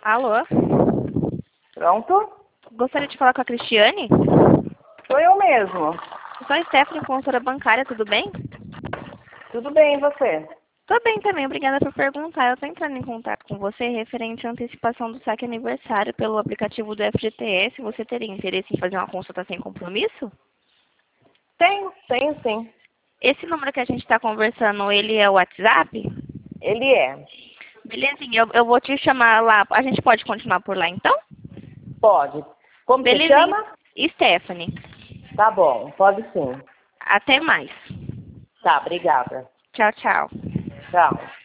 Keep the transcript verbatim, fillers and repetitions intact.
Alô? Pronto? Gostaria de falar com a Cristiane? Sou eu mesmo. Eu sou a Stephanie, consultora bancária, tudo bem? Tudo bem, e você? Tô bem também, obrigada por perguntar. Eu tô entrando em contato com você referente à antecipação do saque aniversário pelo aplicativo do F G T S. Você teria interesse em fazer uma consulta sem compromisso? Tenho, tenho sim. Esse número que a gente está conversando, ele é o WhatsApp? Ele é. Belezinha, eu, eu vou te chamar lá. A gente pode continuar por lá então? Pode. Como você Belezinha. chama? Stephanie. Tá bom, pode sim. Até mais. Tá, obrigada. Tchau, tchau. Tchau.